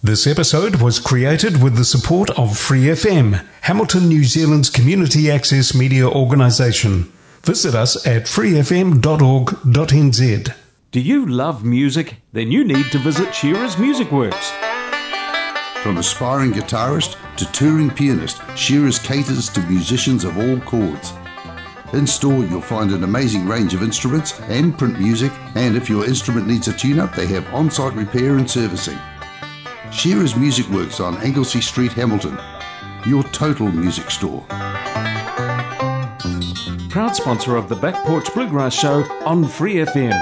This episode was created with the support of Free FM, Hamilton, New Zealand's community access media organisation. Visit us at freefm.org.nz. Do you love music? Then you need to visit Shearer's Music Works. From aspiring guitarist to touring pianist, Shearer's caters to musicians of all chords. In store, you'll find an amazing range of instruments and print music, and if your instrument needs a tune-up, they have on-site repair and servicing. Shearer's Music Works on Anglesey Street, Hamilton. Your total music store. Proud sponsor of the Back Porch Bluegrass Show on Free FM.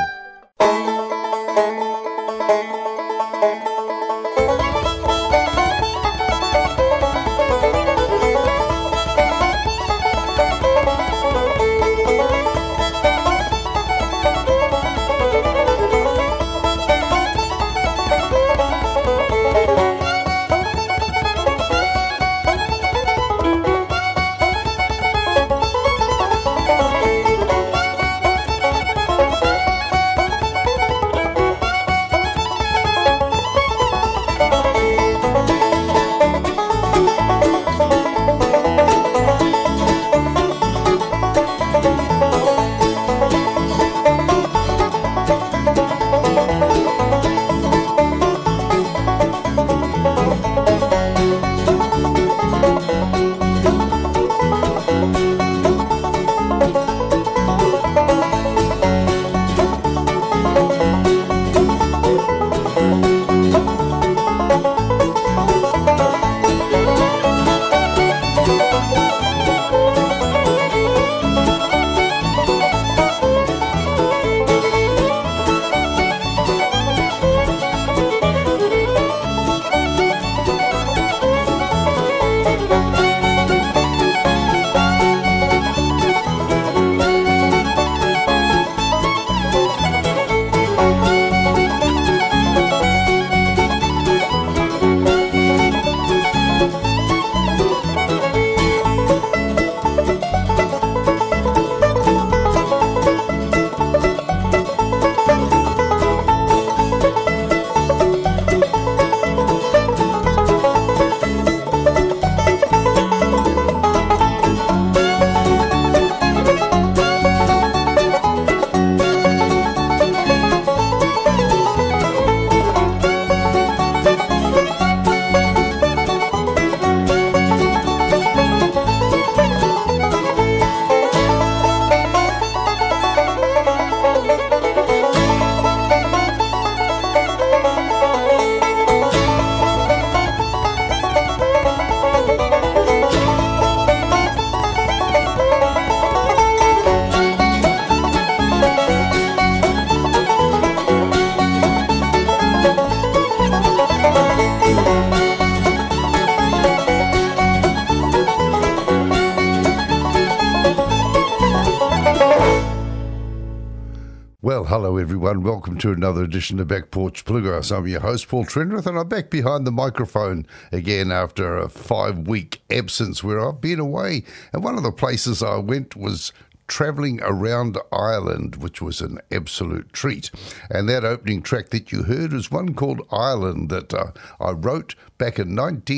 Hello everyone, welcome to another edition of Back Porch Bluegrass. I'm your host Paul Trenwith and I'm back behind the microphone again after a 5-week absence where I've been away. And one of the places I went was travelling around Ireland, which was an absolute treat. And that opening track that you heard is one called Ireland that I wrote back in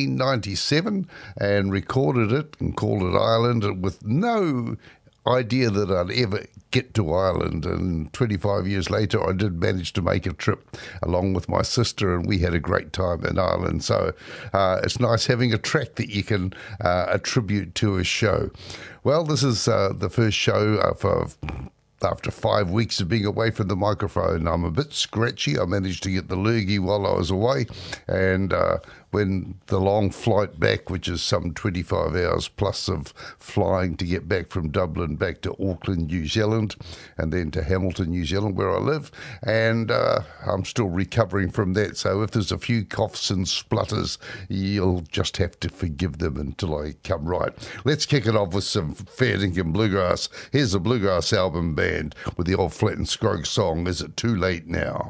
1997 and recorded it and called it Ireland with no idea that I'd ever get to Ireland, and 25 years later I did manage to make a trip along with my sister and we had a great time in Ireland. So it's nice having a track that you can attribute to a show. Well, this is the first show after 5 weeks of being away from the microphone. I'm a bit scratchy. I managed to get the lurgy while I was away, and when the long flight back, which is some 25 hours plus of flying to get back from Dublin back to Auckland, New Zealand, and then to Hamilton, New Zealand, where I live, and I'm still recovering from that. So if there's a few coughs and splutters, you'll just have to forgive them until I come right. Let's kick it off with some fair dinkum bluegrass. Here's a bluegrass album band with the old Flat and Scruggs song, Is It Too Late Now?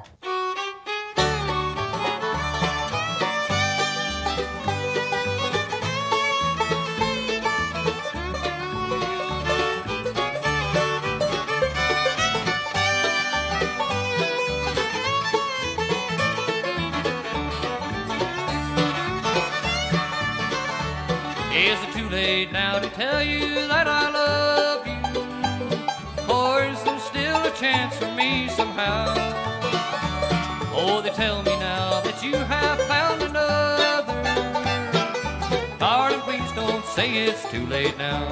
late now to tell you that I love you? Or is there still a chance for me somehow? Oh, they tell me now that you have found another. Darling, please don't say it's too late now.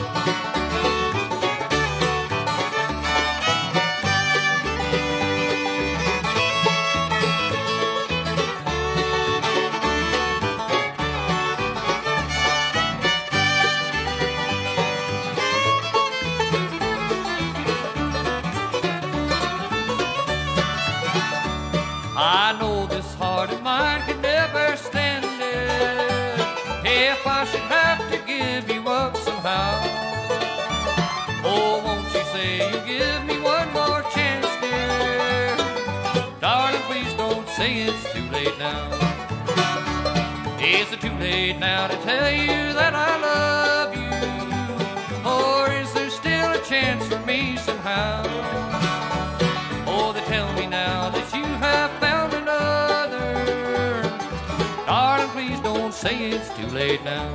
I know this heart of mine could never stand it if I should have to give you up somehow. Oh, won't you say you'll give me one more chance, dear? Darling, please don't say it's too late now. Is it too late now to tell you that I love you? Or is there still a chance for me somehow? Oh, they tell me now that you have found another. Darling, please don't say it's too late now.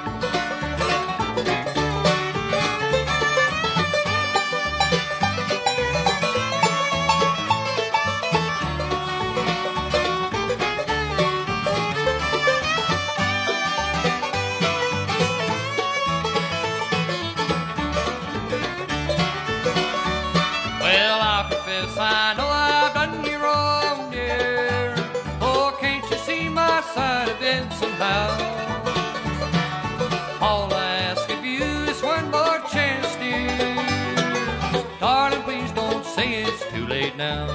Well, I confess I know I've done you wrong, dear. Oh, can't you see my side of it somehow? All I ask of you is one more chance, dear. Darling, please don't say it's too late now.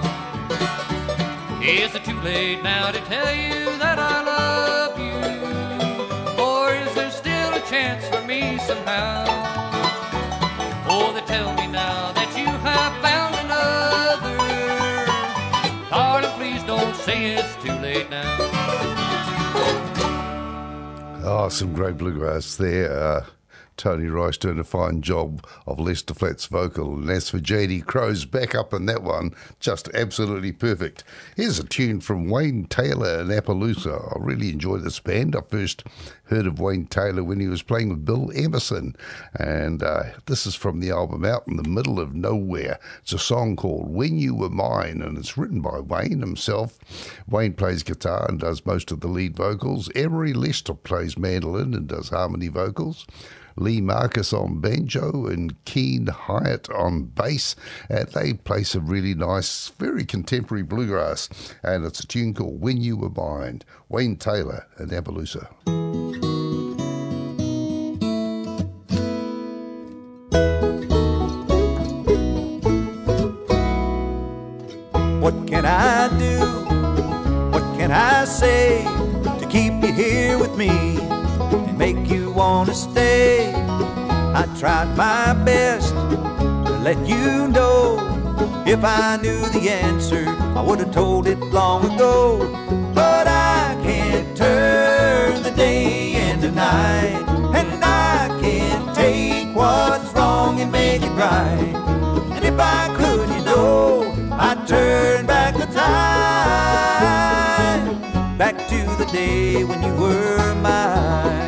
Is it too late now to tell you that I love you? Or is there still a chance for me somehow? Oh, they tell me now that you have found another. Darling, please don't say it's too late now. Oh, some great bluegrass there. Tony Rice doing a fine job of Lester Flatt's vocal. And as for J.D. Crow's backup in that one, just absolutely perfect. Here's a tune from Wayne Taylor in Appaloosa. I really enjoy this band. I first heard of Wayne Taylor when he was playing with Bill Emerson. And this is from the album Out in the Middle of Nowhere. It's a song called When You Were Mine, and it's written by Wayne himself. Wayne plays guitar and does most of the lead vocals. Emery Lester plays mandolin and does harmony vocals. Lee Marcus on banjo and Keen Hyatt on bass. And they play some really nice, very contemporary bluegrass. And it's a tune called When You Were Mine. Wayne Taylor in Appaloosa. What can I do? What can I say to keep you here with me and make you want to stay? I tried my best to let you know. If I knew the answer, I would have told it long ago. But I can't turn the day into night, and I can't take what's wrong and make it right. And if I could, you know, I'd turn back the time, back to the day when you were mine.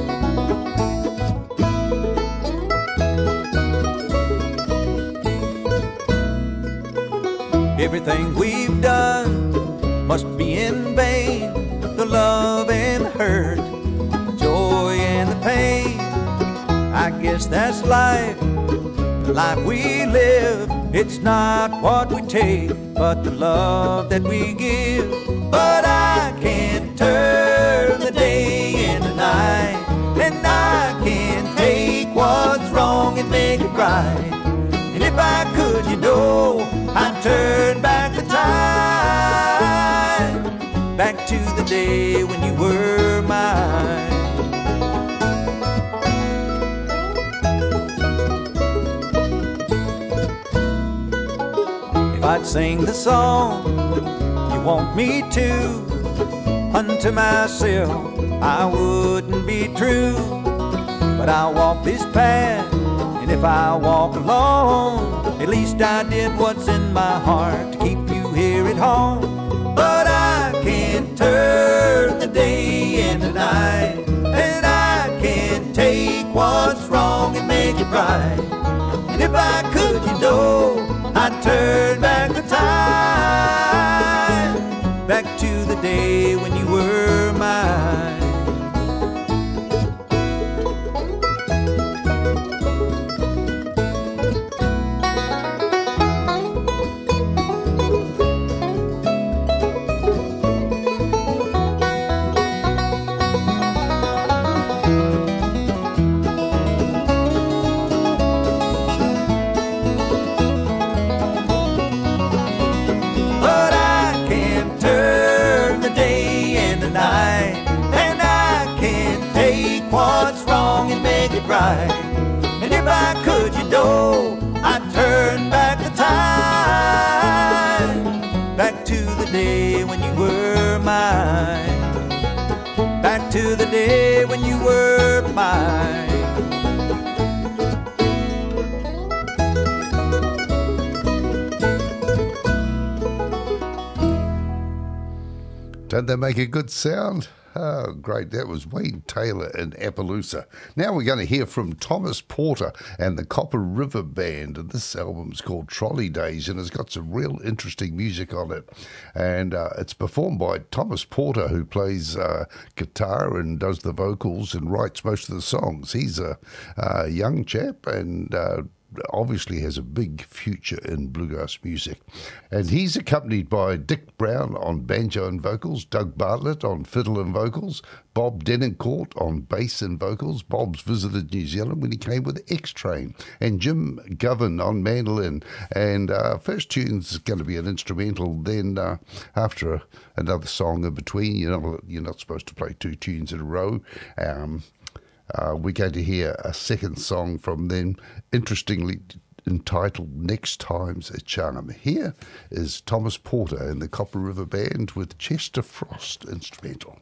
Everything we've done must be in vain. The love and the hurt, the joy and the pain. I guess that's life, the life we live. It's not what we take, but the love that we give. But I can't turn the day into night, and I can't take what's wrong and make it right. And if I could, you know, I'd turn back the time, back to the day when you were mine. If I'd sing the song you want me to, unto myself I wouldn't be true. But I'll walk this path, and if I walk alone, at least I did what's in my heart to keep you here at home. But I can't turn the day into night, and I can't take right. And if I could, you know, I'd turn back the time, back to the day when you were mine. What's wrong and make it right. And if I could, you know, I'd turn back the time, back to the day when you were mine, back to the day when you were mine. Don't they make a good sound? Oh, great. That was Wayne Taylor in Appaloosa. Now we're going to hear from Thomas Porter and the Copper River Band. And this album's called Trolley Days, and it's got some real interesting music on it. And it's performed by Thomas Porter, who plays guitar and does the vocals and writes most of the songs. He's a young chap and obviously has a big future in bluegrass music. And he's accompanied by Dick Brown on banjo and vocals, Doug Bartlett on fiddle and vocals, Bob Denoncourt on bass and vocals. Bob's visited New Zealand when he came with X-Train, and Jim Govan on mandolin. And first tune's going to be an instrumental, then after another song in between. You're not supposed to play two tunes in a row. We're going to hear a second song from them, interestingly entitled Next Time's a Charm. Here is Thomas Porter and the Copper River Band with Chester Frost instrumental.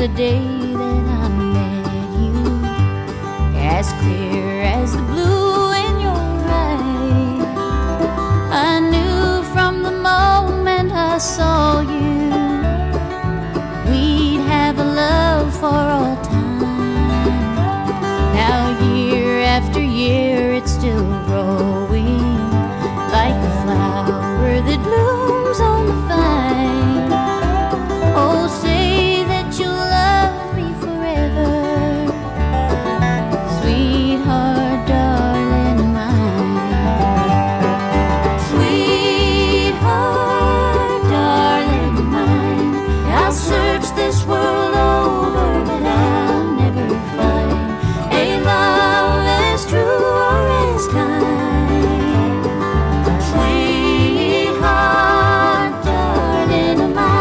the day that I met you, as clear as the blue in your eyes. I knew from the moment I saw you, we'd have a love for all time. Now year after year it's still growing, like a flower that blooms on the vine. Oh, say that you'll love me forever, sweetheart, darling of mine. Sweetheart, darling of mine, I'll search this world over, but I'll never find a love as true or as kind. Sweetheart, darling of mine.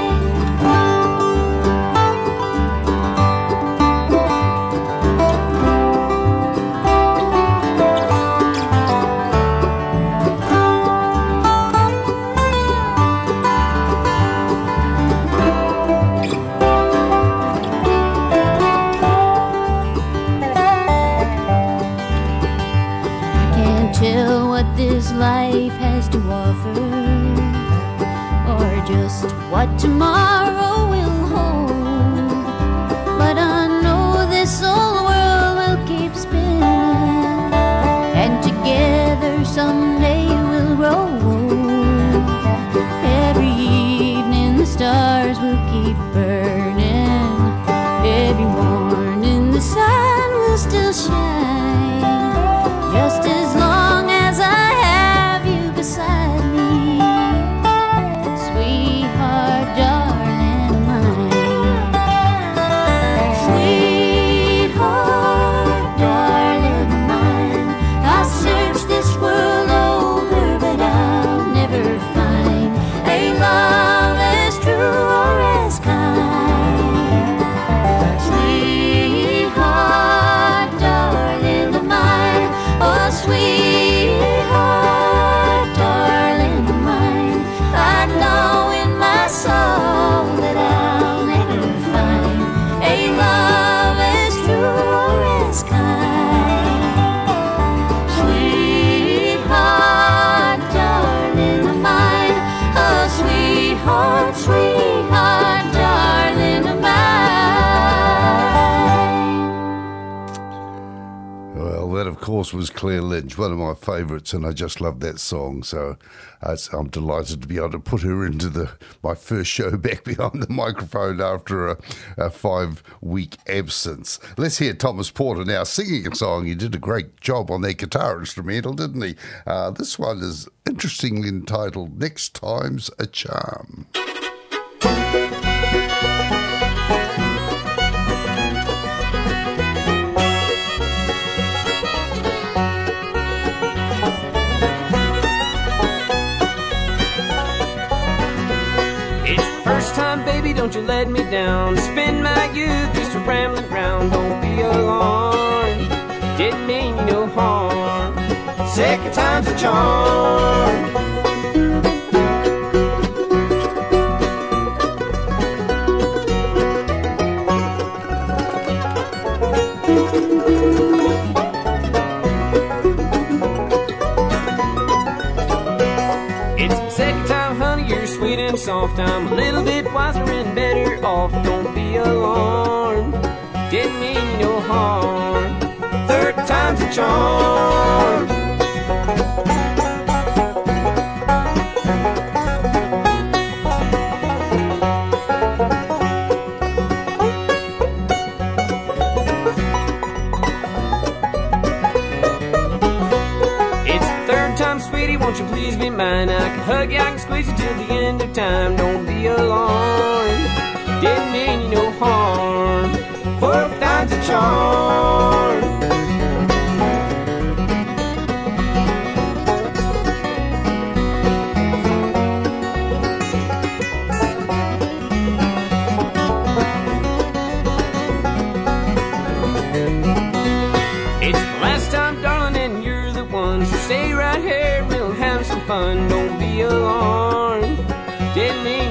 I can't tell what this life has to offer, or just what tomorrow will hold. But I know this old world will keep spinning, and together someday we'll grow old. Every evening the stars will keep burning, every morning the sun will still shine, just as long as I have you beside me, sweetheart, darling of mine. Sweetheart, darling of mine, I'll search this world over, but I'll never find a love as true or as kind. Sweetheart, darling of mine, oh sweetheart, darling of mine, I know in my soul that I'll never find a love as true or as kind. Sweetheart, darling of mine, oh sweetheart, sweetheart, darling of mine. Well, that of course was Claire Lynch, one of my favourites, and I just love that song. So I'm delighted to be able to put her into my first show back behind the microphone after a 5-week absence. Let's hear Thomas Porter now singing a song. He did a great job on that guitar instrumental, didn't he? This one is interestingly entitled Next Time's a Charm. First time, baby, don't you let me down. Spend my youth just a rambling round. Don't be alarmed, didn't mean you no harm. Second time's a charm. It's the second time, honey, you're sweet and soft. I'm a little bit wiser and better off. Don't be alarmed, didn't mean you no harm. Third time's a charm. It's the third time, sweetie, won't you please be mine? I can hug you, I can squeeze you till the end of time. Don't be alarmed, didn't mean you no harm. Fourth time's a charm. It's the last time, darling, and you're the one. So stay right here and we'll have some fun. Don't be alarmed, didn't mean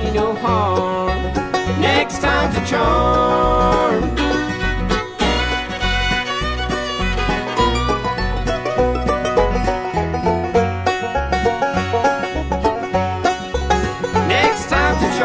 time's a charm. Next time's a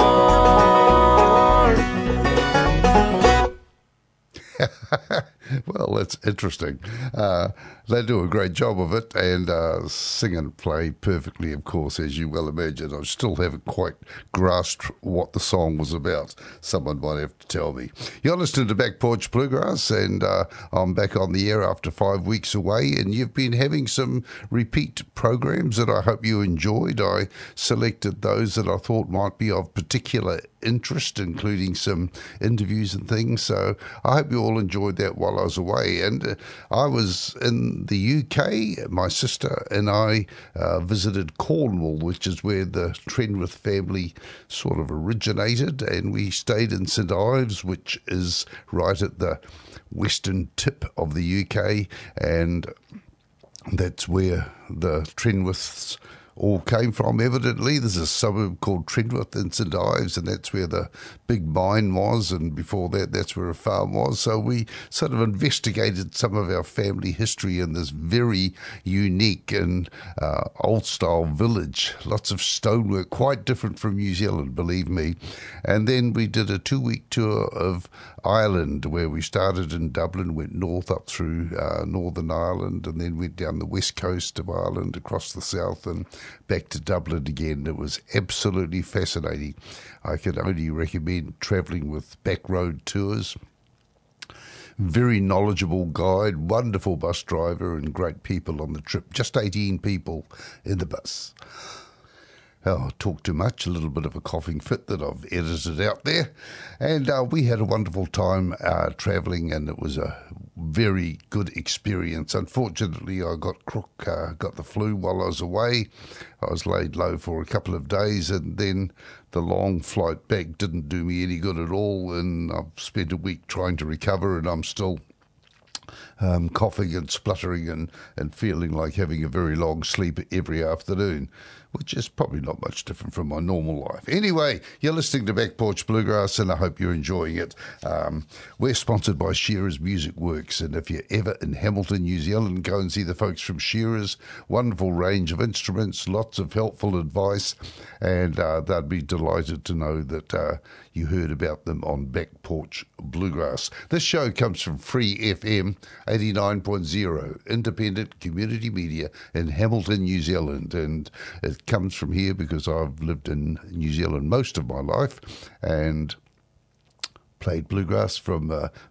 charm. Well, that's interesting. They do a great job of it and sing and play perfectly, of course, as you well imagine. I still haven't quite grasped what the song was about. Someone might have to tell me. You're listening to Back Porch Bluegrass, and I'm back on the air after 5 weeks away, and you've been having some repeat programs that I hope you enjoyed. I selected those that I thought might be of particular interest, including some interviews and things. So I hope you all enjoyed that while I was away. And I was in the UK. My sister and I visited Cornwall, which is where the Trenwith family sort of originated, and we stayed in St Ives, which is right at the western tip of the UK, and that's where the Trenwiths all came from, evidently. There's a suburb called Trenwith in St Ives, and that's where the big mine was, and before that, that's where a farm was. So we sort of investigated some of our family history in this very unique and old-style village. Lots of stonework, quite different from New Zealand, believe me. And then we did a 2-week tour of Ireland, where we started in Dublin, went north up through Northern Ireland, and then went down the west coast of Ireland, across the south, and back to Dublin again. It was absolutely fascinating. I could only recommend travelling with backroad tours. Very knowledgeable guide, wonderful bus driver, and great people on the trip. Just 18 people in the bus. Oh, I talk too much, a little bit of a coughing fit that I've edited out there. And we had a wonderful time travelling, and it was a very good experience. Unfortunately, I got the flu while I was away. I was laid low for a couple of days, and then the long flight back didn't do me any good at all, and I've spent a week trying to recover, and I'm still coughing and spluttering and feeling like having a very long sleep every afternoon, which is probably not much different from my normal life. Anyway, you're listening to Back Porch Bluegrass, and I hope you're enjoying it. We're sponsored by Shearer's Music Works, and if you're ever in Hamilton, New Zealand, go and see the folks from Shearer's. Wonderful range of instruments, lots of helpful advice, and they'd be delighted to know that you heard about them on Back Porch Bluegrass. This show comes from Free FM 89.0, independent community media in Hamilton, New Zealand, and it comes from here because I've lived in New Zealand most of my life and played bluegrass from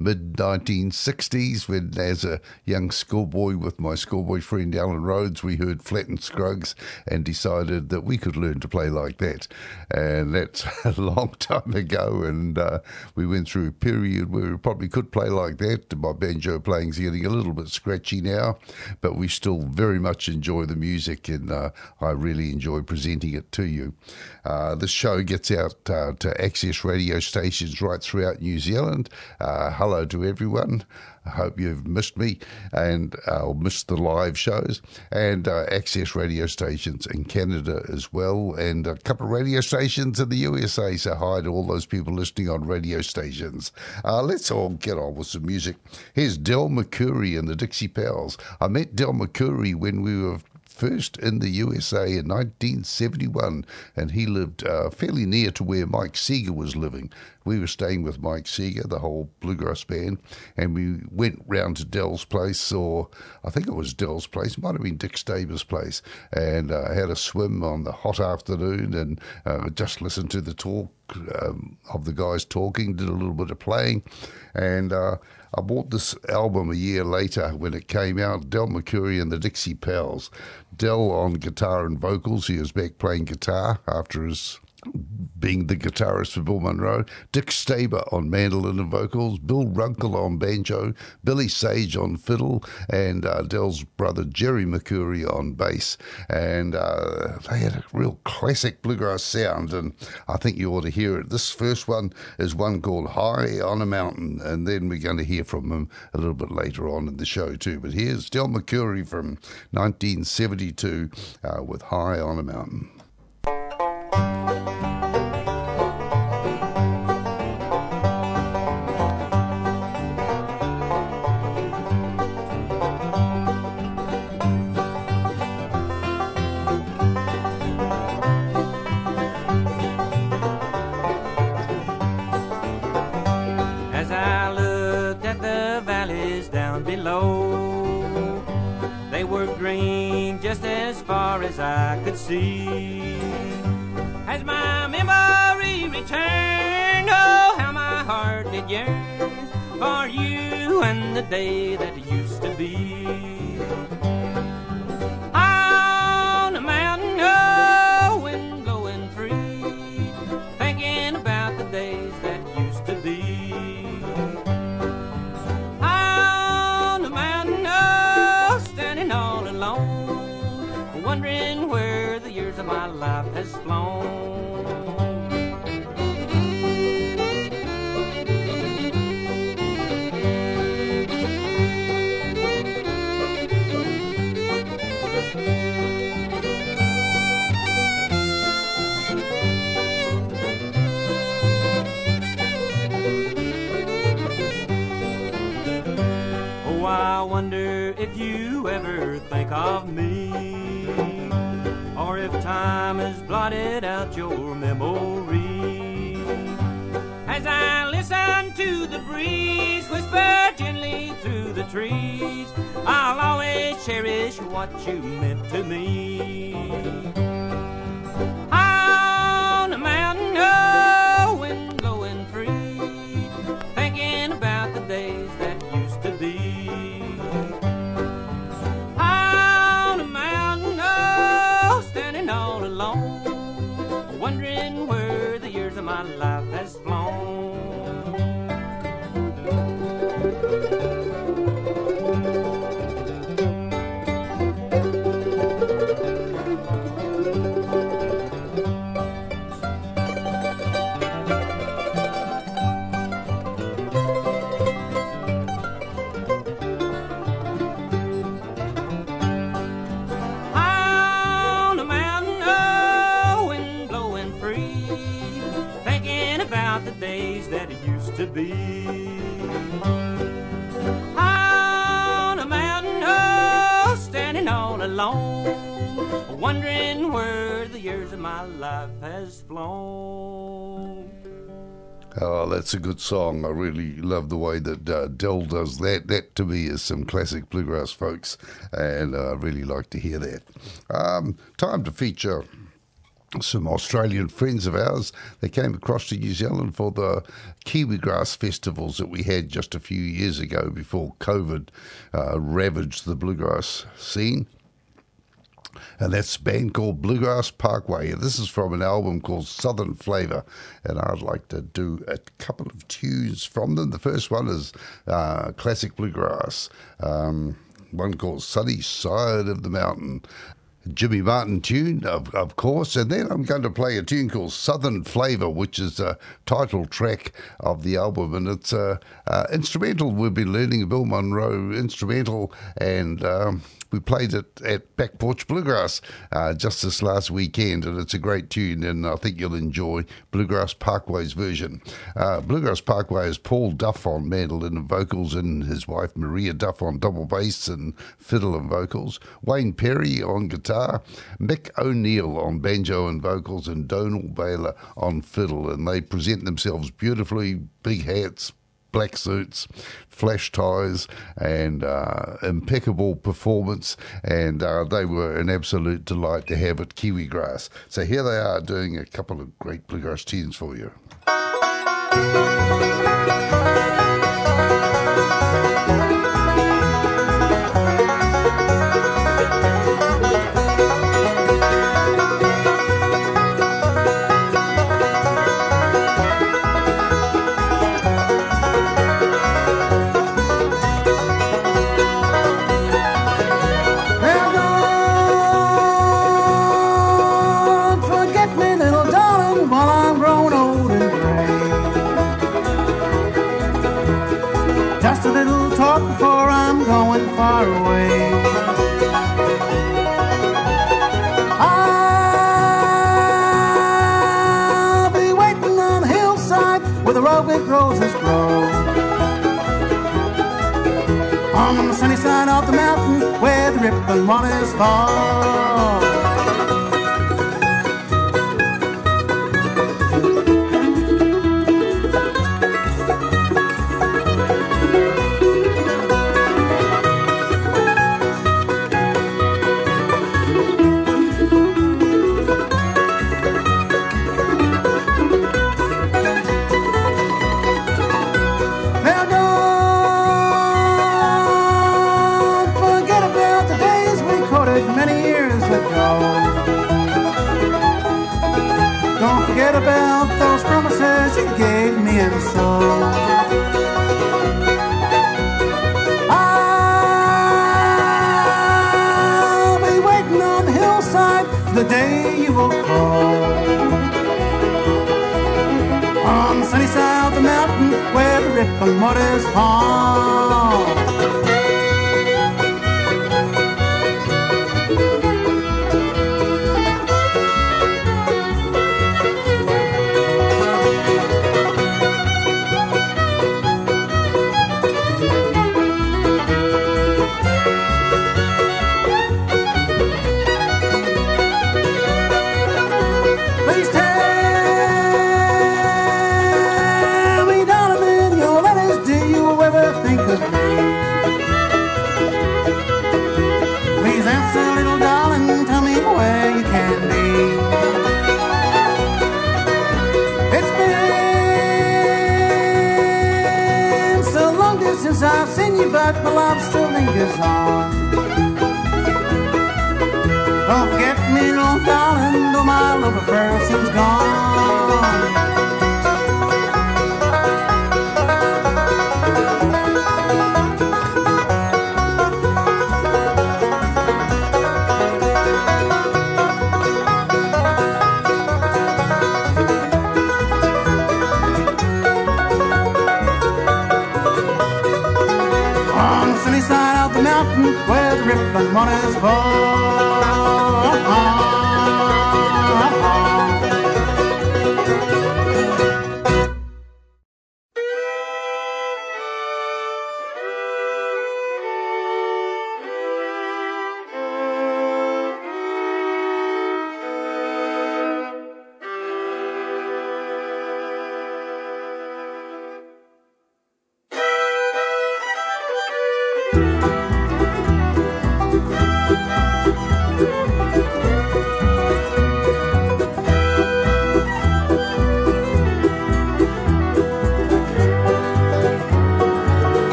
mid-1960s when, as a young schoolboy with my schoolboy friend Alan Rhodes, we heard Flat and Scruggs and decided that we could learn to play like that. And that's a long time ago, and we went through a period where we probably could play like that. My banjo playing's getting a little bit scratchy now, but we still very much enjoy the music, and I really enjoy presenting it to you. This show gets out to access radio stations right throughout New Zealand. Hello to everyone. I hope you've missed me and missed the live shows, and access radio stations in Canada as well, and a couple of radio stations in the USA. So hi to all those people listening on radio stations. Let's all get on with some music. Here's Del McCoury and the Dixie Pals. I met Del McCoury when we were first in the USA in 1971, and he lived fairly near to where Mike Seeger was living. We were staying with Mike Seeger, the whole bluegrass band, and we went round to Del's place, or I think it was Del's place, it might have been Dick Staber's place, and had a swim on the hot afternoon, and just listened to the talk of the guys talking, did a little bit of playing, and I bought this album a year later when it came out, Del McCoury and the Dixie Pals. Del on guitar and vocals. He was back playing guitar after his being the guitarist for Bill Monroe. Dick Staber on mandolin and vocals, Bill Runkle on banjo, Billy Sage on fiddle, and Del's brother Jerry McCoury on bass. And they had a real classic bluegrass sound, and I think you ought to hear it. This first one is one called High on a Mountain, and then we're going to hear from him a little bit later on in the show too. But here's Del McCoury from 1972 with High on a Mountain. far as I could see. As my memory returned, oh, how my heart did yearn for you and the day that used to be. On a mountain, oh, wind blowing free, thinking about the days that used to be. On the mountain, oh, standing all alone, wondering where the years of my life has flown. Oh, I wonder if you ever think of me, or if time has blotted out your memory. As I listen to the breeze whisper gently through the trees, I'll always cherish what you meant to me. On a mountain, oh, wind blowing free, thinking about the days that used to be. On a mountain, oh, standing all alone, wondering where the years of my life has flown. On a mountain, oh, wind blowing free, thinking about the days that it used to be. On a mountain, oh, standing all alone, wondering where the years of my life has flown. Oh, that's a good song. I really love the way that Dell does that. That, to me, is some classic bluegrass, folks, and I really like to hear that. Time to feature some Australian friends of ours. They came across to New Zealand for the Kiwigrass festivals that we had just a few years ago before COVID ravaged the bluegrass scene. And that's a band called Bluegrass Parkway. And this is from an album called Southern Flavour. And I'd like to do a couple of tunes from them. The first one is classic bluegrass, one called Sunny Side of the Mountain. Jimmy Martin tune, of course, and then I'm going to play a tune called Southern Flavour, which is the title track of the album, and it's instrumental. We've been learning a Bill Monroe instrumental, and we played it at Back Porch Bluegrass just this last weekend, and it's a great tune, and I think you'll enjoy Bluegrass Parkway's version. Bluegrass Parkway is Paul Duff on mandolin and vocals, and his wife Maria Duff on double bass and fiddle and vocals, Wayne Perry on guitar, Mick O'Neill on banjo and vocals, and Donald Baylor on fiddle, and they present themselves beautifully, big hats, black suits, flash ties, and impeccable performance, and they were an absolute delight to have at Kiwigrass. So here they are doing a couple of great bluegrass tunes for you. Just a little talk before I'm going far away. I'll be waiting on the hillside where the rosebush roses grow. On the sunny side of the mountain where the rippling waters fall. about those promises you gave me, and so I'll be waiting on the hillside the day you will call. On the sunny side of the mountain where the rippling waters fall. Please tell me, darling, in your letters, do you ever think of me? Please answer, little darling, tell me where you can be. It's been so long since I've seen you, but my love still lingers on. Don't forget me, little darling, though my love affair seems gone. On the sunny side of the mountain where the rippling waters fall.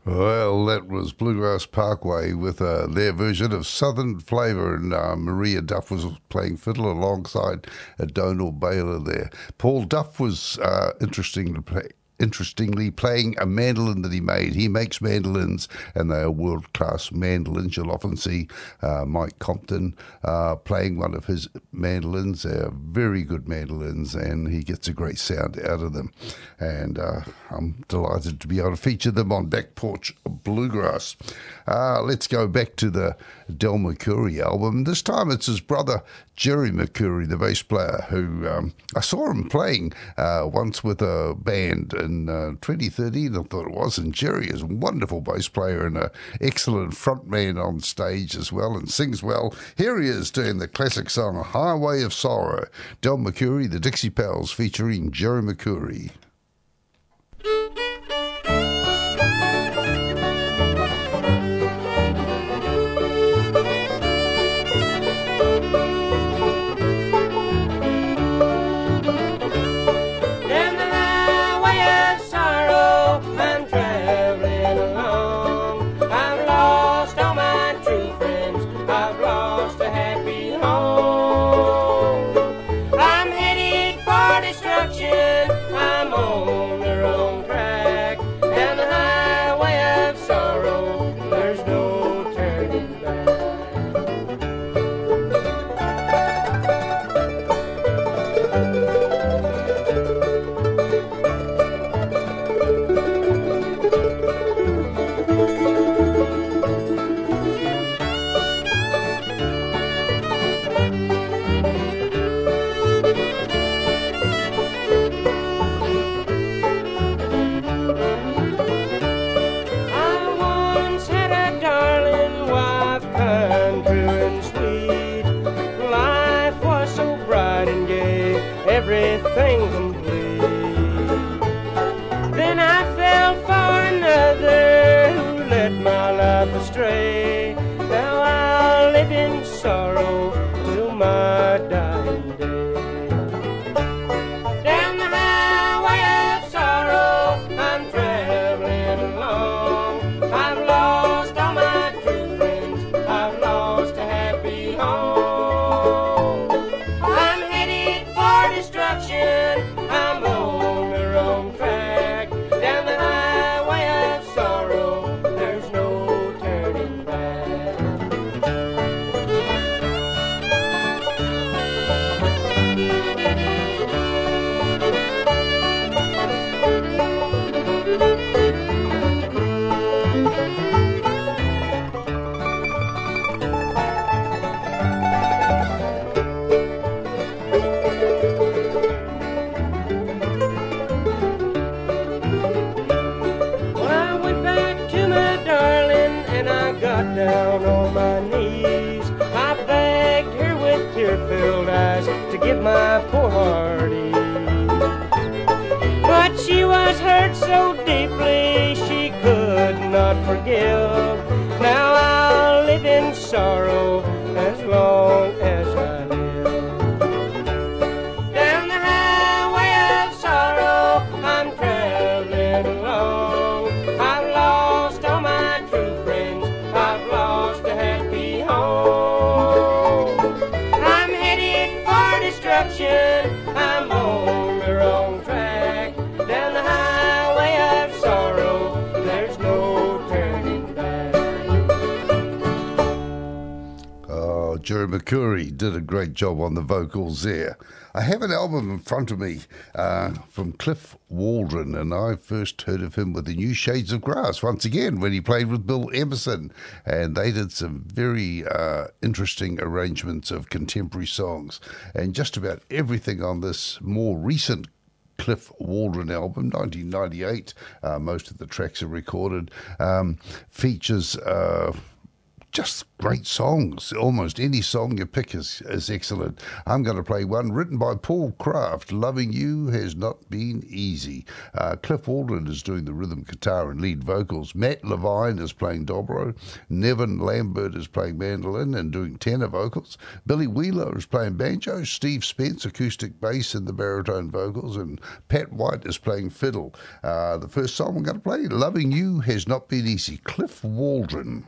Well, that was Bluegrass Parkway with their version of Southern Flavour, and Maria Duff was playing fiddle alongside Donal Baylor there. Paul Duff was interestingly playing a mandolin that he made. He makes mandolins, and they are world-class mandolins. You'll often see Mike Compton playing one of his mandolins. They're very good mandolins, and he gets a great sound out of them. And I'm delighted to be able to feature them on Back Porch Bluegrass. Let's go back to the Del McCoury album. This time it's his brother Jerry McCoury, the bass player, who I saw him playing once with a band in 2013, I thought it was, and Jerry is a wonderful bass player and an excellent frontman on stage as well, and sings well. Here he is doing the classic song Highway of Sorrow. Del McCoury, the Dixie Pals, featuring Jerry McCoury. Everything complete. Then I fell for another who led my life astray. Now I'll live in sorrow till my dying day. Down the highway of sorrow I'm traveling along. I've lost all my true friends, I've lost a happy home. I'm headed for destruction, I'm on the wrong track. Down the highway of sorrow, there's no turning back. Down on my knees, I begged her with tear-filled eyes to give my poor heart ease. But she was hurt so deeply she could not forgive. Now I'll live in sorrow as long as I live. Down the highway of sorrow I'm traveling along. I've lost all my true friends, I've lost a happy home. I'm headed for destruction, I'm on the wrong track. Down the highway of sorrow, there's no turning back. Oh, Jerry McCoury did a great job on the vocals there. I have an album in front of me from Cliff Waldron, and I first heard of him with the New Shades of Grass, once again, when he played with Bill Emerson, and they did some very interesting arrangements of contemporary songs. And just about everything on this more recent Cliff Waldron album, 1998, most of the tracks are recorded, features just great songs. Almost any song you pick is excellent. I'm going to play one written by Paul Kraft. Loving You Has Not Been Easy. Cliff Waldron is doing the rhythm guitar and lead vocals. Matt Levine is playing dobro. Nevin Lambert is playing mandolin and doing tenor vocals. Billy Wheeler is playing banjo. Steve Spence, acoustic bass and the baritone vocals. And Pat White is playing fiddle. The first song I'm going to play, Loving You Has Not Been Easy. Cliff Waldron.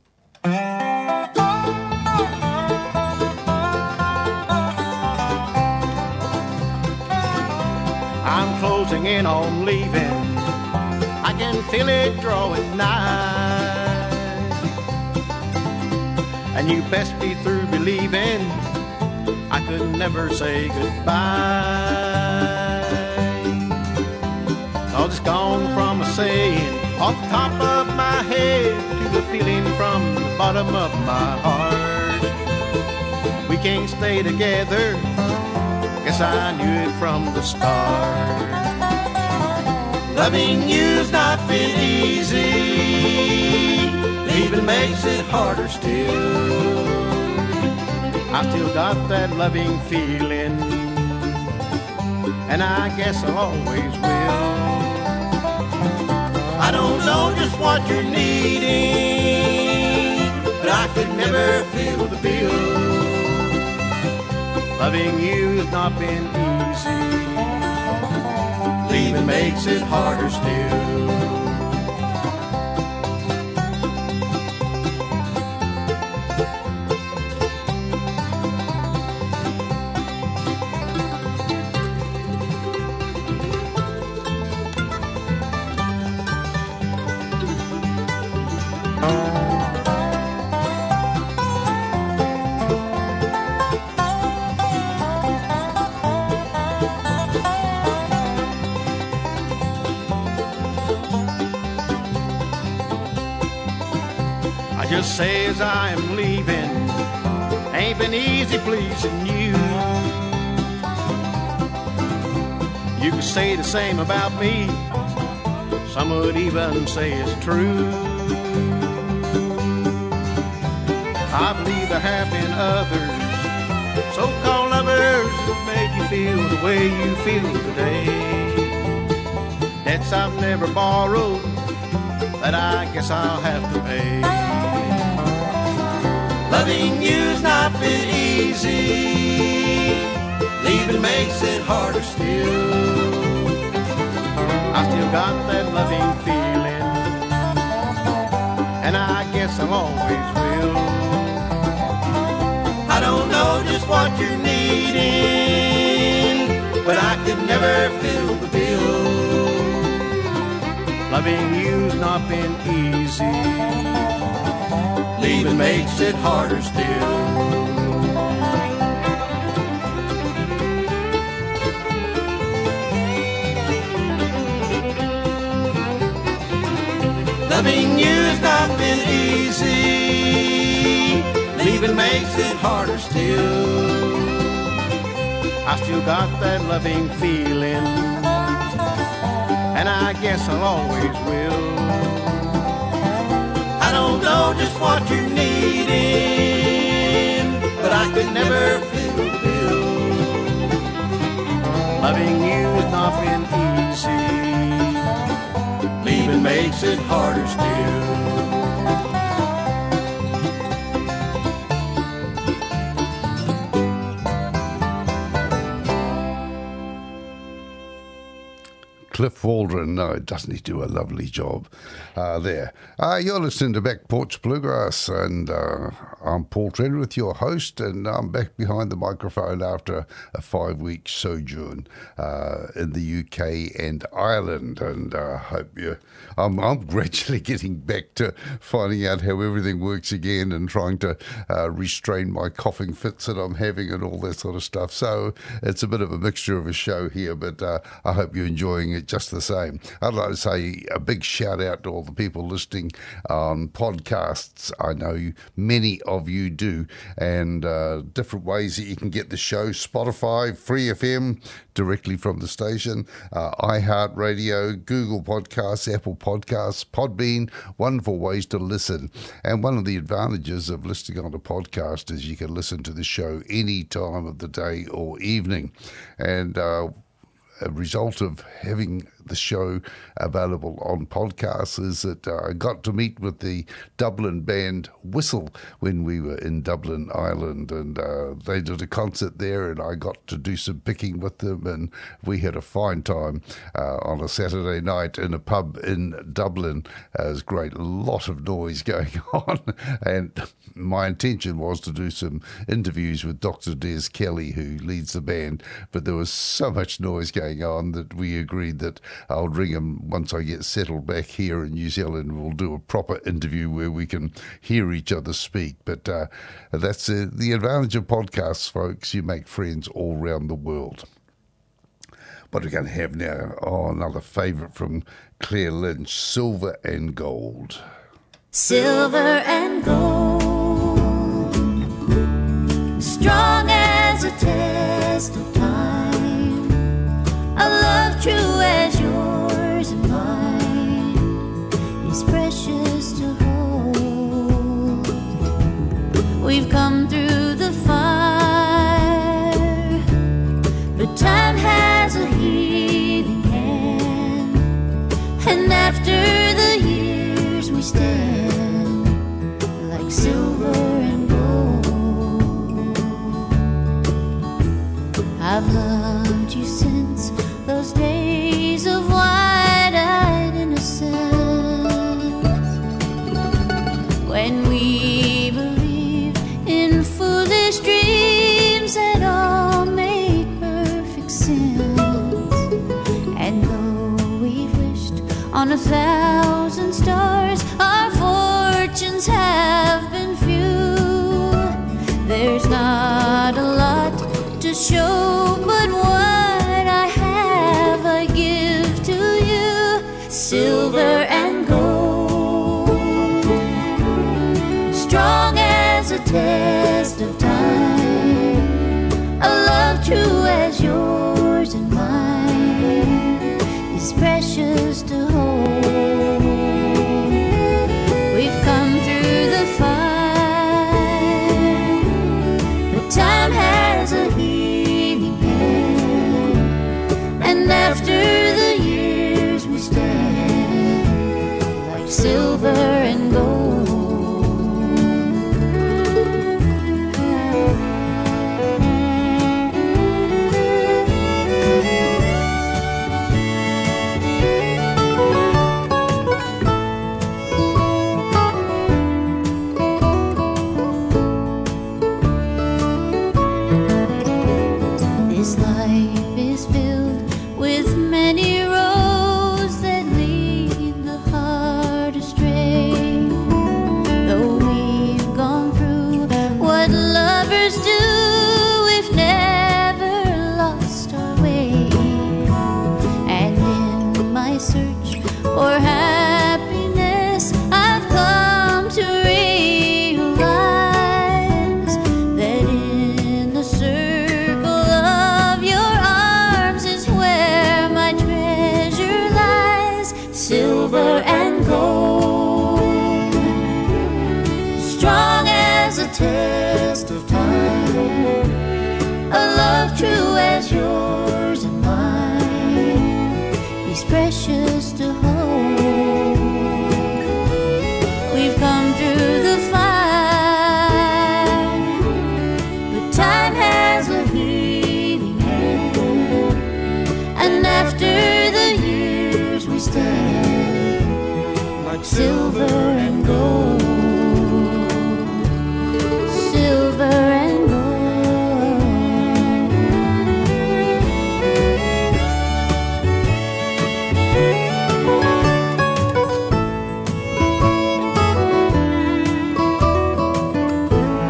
I'm closing in on leaving. I can feel it drawing nigh. And you best be through believing I could never say goodbye. I was gone from a saying off the top of my head to the feeling from the bottom of my heart. We can't stay together, guess I knew it from the start. Loving you's not been easy, leaving makes it harder still. I still got that loving feeling, and I guess I always will. I don't know just what you're needing, but I could never feel the bill. Loving you has not been easy, leaving makes it harder still. Just say as I am leaving, ain't been easy pleasing you. You could say the same about me, some would even say it's true. I believe there have been others, so-called lovers, that made you feel the way you feel today. Debts I've never borrowed, that I guess I'll have to pay. Loving you's not been easy, leaving makes it harder still. I still got that loving feeling, and I guess I always will. I don't know just what you're needing, but I could never fill the bill. Loving you's not been easy, leaving makes it harder still. Loving you's not been easy, leaving makes it harder still. I still got that loving feeling, and I guess I always will. I don't know just what you're needing, but I could never fill the bill. Loving you has not been easy, leaving makes it harder still. Cliff Waldron, no, doesn't he do a lovely job there? You're listening to Back Porch Bluegrass, and I'm Paul Trenwith, your host, and I'm back behind the microphone after a 5-week sojourn in the UK and Ireland, and I hope I'm gradually getting back to finding out how everything works again and trying to restrain my coughing fits that I'm having and all that sort of stuff. So it's a bit of a mixture of a show here, but I hope you're enjoying it just the same. I'd like to say a big shout out to all the people listening on podcasts. I know many of you do, and different ways that you can get the show: Spotify, Free FM, directly from the station, iHeartRadio, Google Podcasts, Apple Podcasts, Podbean. Wonderful ways to listen. And one of the advantages of listening on a podcast is you can listen to the show any time of the day or evening. And a result of having the show available on podcasts is that I got to meet with the Dublin band Whistle when we were in Dublin, Ireland, and they did a concert there, and I got to do some picking with them, and we had a fine time on a Saturday night in a pub in Dublin. It was great, a lot of noise going on, and my intention was to do some interviews with Dr. Des Kelly, who leads the band, but there was so much noise going on that we agreed that I'll ring him once I get settled back here in New Zealand. We'll do a proper interview where we can hear each other speak. But that's the advantage of podcasts, folks. You make friends all around the world. What we're going to have now, another favourite from Claire Lynch, Silver and Gold. Silver and gold, strong as a test of time, a love true as yours and mine is precious to hold. We've come through the fire, but time has a healing hand, and after the years we stand like silver and gold. I've loved you since those days of wide-eyed innocence, when we believed in foolish dreams that all made perfect sense. And though we've wished on 1,000 stars, our fortunes have been few. There's not a lot to show, but what I have I give to you. Silver and gold, strong as a test of time, a love true as yours and mine is precious to hold. We've come through the fire, but time has a healing hand, and after the years we stand like silver and gold. This life is filled with many roads that lead the heart astray. Though we've gone through what lovers do, we've never lost our way. And in my search for happiness, I've come to realize that in the circle of your arms is where my treasure lies. Silver and gold, strong as a test of time, a love true as yours and mine is precious to hold. We've come through the fire, but time has a healing hand, and after the years we stand like silver and gold. Silver and gold.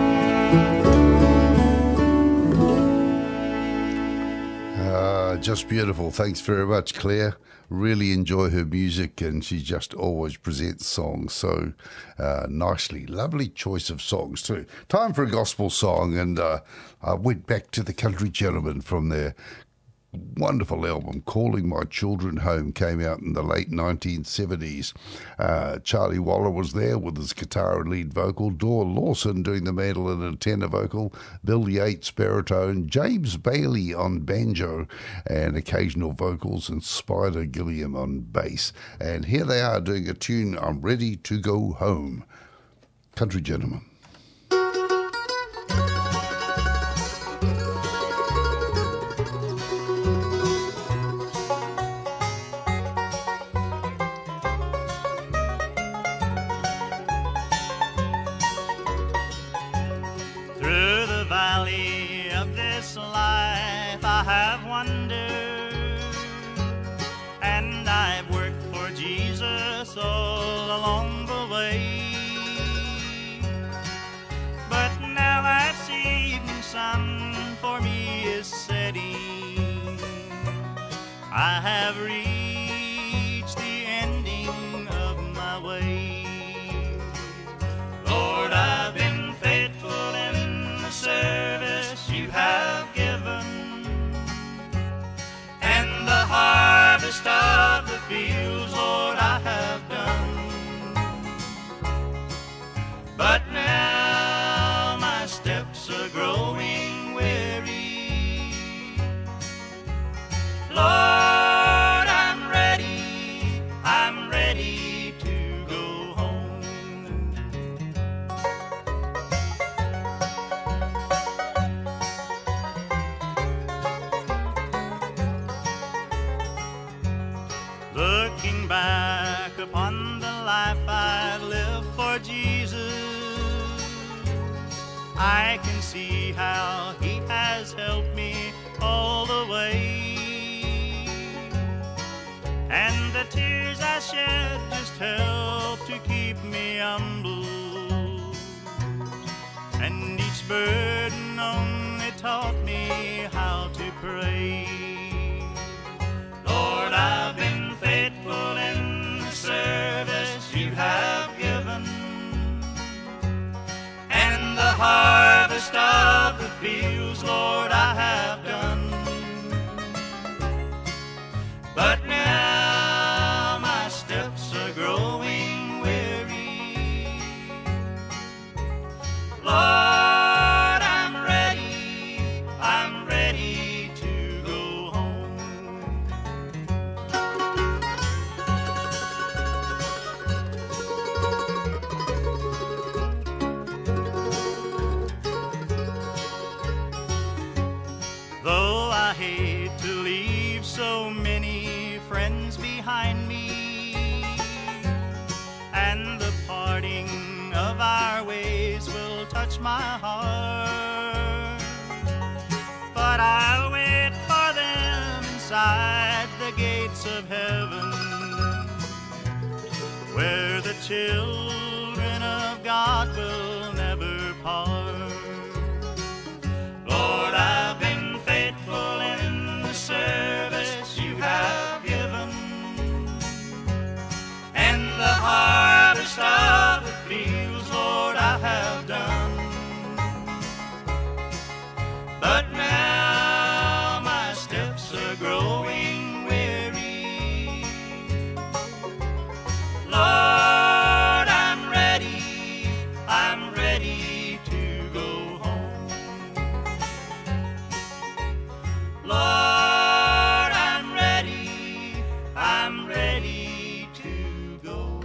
Just beautiful. Thanks very much, Claire. Really enjoy her music, and she just always presents songs so nicely. Lovely choice of songs too. Time for a gospel song, and I went back to the Country Gentlemen from their wonderful album Calling My Children Home. Came out in the late 1970s. Charlie Waller was there with his guitar and lead vocal, Dor Lawson doing the mandolin and tenor vocal, Bill Yates baritone, James Bailey on banjo and occasional vocals, and Spider Gilliam on bass. And here they are doing a tune, I'm Ready to Go Home. Country Gentlemen. I have reached the ending of my way. Lord, I've been faithful in the service you have given, and the harvest of the fields, Lord, I have done. But now my steps are growing weary. Lord, upon the life I've lived for Jesus, I can see how He has helped me all the way, and the tears I shed just help to keep me humble, and each burden only taught me how to pray. Lord, I've been faithful in service you have given, and the harvest of the fields, Lord, I have done. But now my steps are growing weary. Lord, I'm ready to go home. Though I hate to leave so many friends behind me, and the parting of our ways will touch my heart, but I'll wait for them inside the gates of heaven, where the children of God will never part. Lord, I've been faithful in the service you have given, and the harvest of the fields, Lord, I have done. But now my steps are growing weary. Lord, I'm ready to go home. Lord, I'm ready to go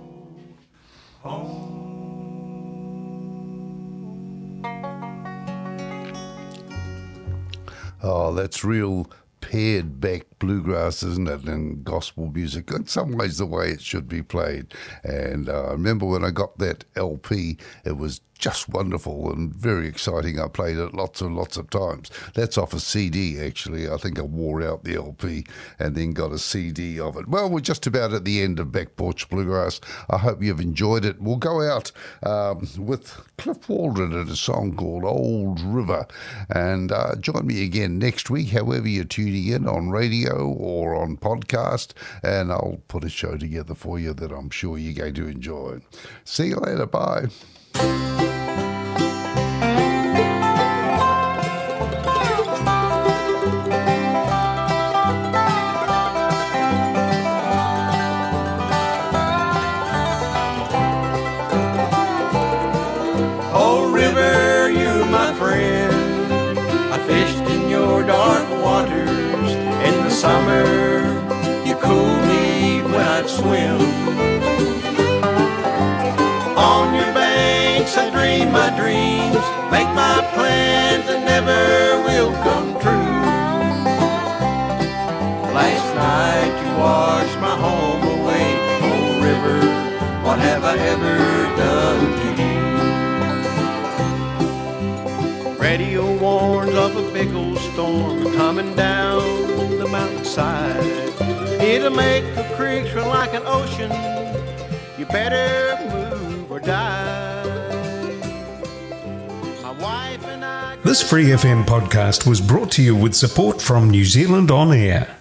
home. Oh, that's real pared back bluegrass, isn't it? And gospel music, in some ways the way it should be played. And I remember when I got that LP, it was just wonderful and very exciting. I played it lots and lots of times. That's off a CD, actually. I think I wore out the LP and then got a CD of it. Well, we're just about at the end of Back Porch Bluegrass. I hope you've enjoyed it. We'll go out with Cliff Waldron and a song called Old River. And join me again next week, however you're tuning in, on radio or on podcast. And I'll put a show together for you that I'm sure you're going to enjoy. See you later. Bye. Old river, you're my friend. I fished in your dark waters. In the summer, you cool me when I'd swim. On your banks I dream my dreams, make my plans that never will come true. Last night you washed my home away. Oh river, what have I ever done to you? Radio warns of a big old storm coming down the mountainside. It'll make the creeks run like an ocean. You better move or die. My wife and I. This Free FM podcast was brought to you with support from New Zealand On Air.